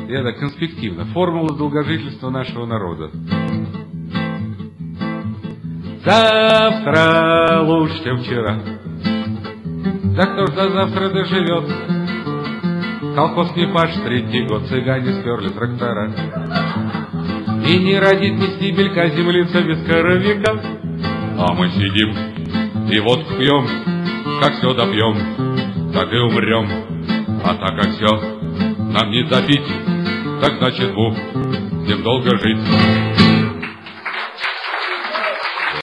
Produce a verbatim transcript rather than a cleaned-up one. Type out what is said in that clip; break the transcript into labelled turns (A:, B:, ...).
A: Я так конспективно. Формула долгожительства нашего народа. Завтра лучше, чем вчера. Да кто ж до завтра доживет? Колхоз не паш третий год, цыгане сперли трактора. И не родит ни стебелька землица без коровика. А мы сидим и водку пьем, как все допьем, так и умрем. А так как все нам не допить, так значит будем долго жить.